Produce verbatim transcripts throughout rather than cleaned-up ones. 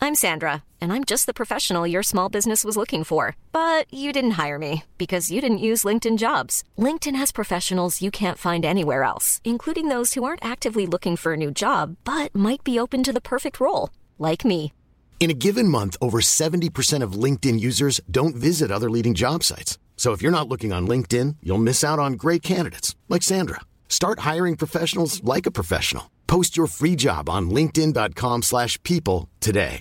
I'm Sandra, and I'm just the professional your small business was looking for. But you didn't hire me because you didn't use LinkedIn Jobs. LinkedIn has professionals you can't find anywhere else, including those who aren't actively looking for a new job, but might be open to the perfect role, like me. In a given month, over seventy percent of LinkedIn users don't visit other leading job sites. So if you're not looking on LinkedIn, you'll miss out on great candidates like Sandra. Start hiring professionals like a professional. Post your free job on linkedin dot com slash people today.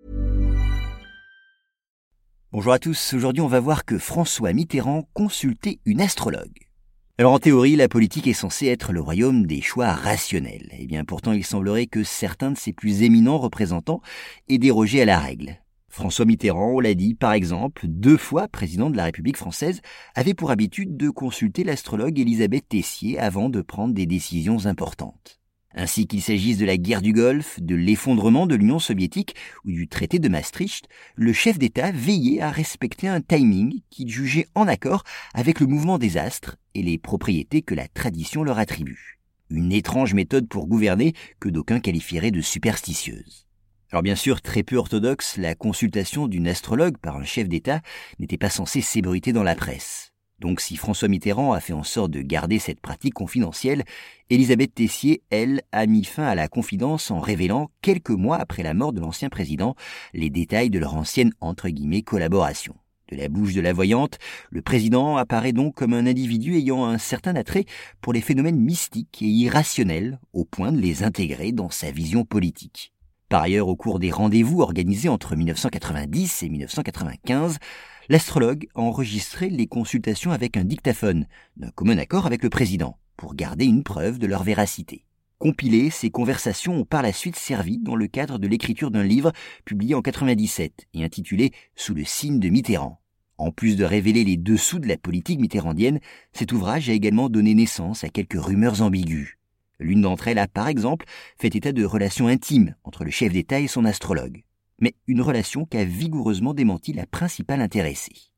Bonjour à tous, aujourd'hui on va voir que François Mitterrand consultait une astrologue. Alors en théorie, la politique est censée être le royaume des choix rationnels. Et bien pourtant il semblerait que certains de ses plus éminents représentants aient dérogé à la règle. François Mitterrand, on l'a dit, par exemple, deux fois président de la République française, avait pour habitude de consulter l'astrologue Élisabeth Tessier avant de prendre des décisions importantes. Ainsi qu'il s'agisse de la guerre du Golfe, de l'effondrement de l'Union soviétique ou du traité de Maastricht, le chef d'État veillait à respecter un timing qu'il jugeait en accord avec le mouvement des astres et les propriétés que la tradition leur attribue. Une étrange méthode pour gouverner que d'aucuns qualifieraient de superstitieuse. Alors bien sûr, très peu orthodoxe, la consultation d'une astrologue par un chef d'État n'était pas censée s'ébruiter dans la presse. Donc si François Mitterrand a fait en sorte de garder cette pratique confidentielle, Élisabeth Tessier, elle, a mis fin à la confidence en révélant, quelques mois après la mort de l'ancien président, les détails de leur ancienne entre guillemets collaboration. De la bouche de la voyante, le président apparaît donc comme un individu ayant un certain attrait pour les phénomènes mystiques et irrationnels, au point de les intégrer dans sa vision politique. Par ailleurs, au cours des rendez-vous organisés entre dix-neuf cent quatre-vingt-dix et dix-neuf cent quatre-vingt-quinze, l'astrologue a enregistré les consultations avec un dictaphone, d'un commun accord avec le président, pour garder une preuve de leur véracité. Compilées, ces conversations ont par la suite servi dans le cadre de l'écriture d'un livre publié en quatre-vingt-dix-sept et intitulé « Sous le signe de Mitterrand ». En plus de révéler les dessous de la politique mitterrandienne, cet ouvrage a également donné naissance à quelques rumeurs ambiguës. L'une d'entre elles a, par exemple, fait état de relations intimes entre le chef d'État et son astrologue. Mais une relation qu'a vigoureusement démenti la principale intéressée.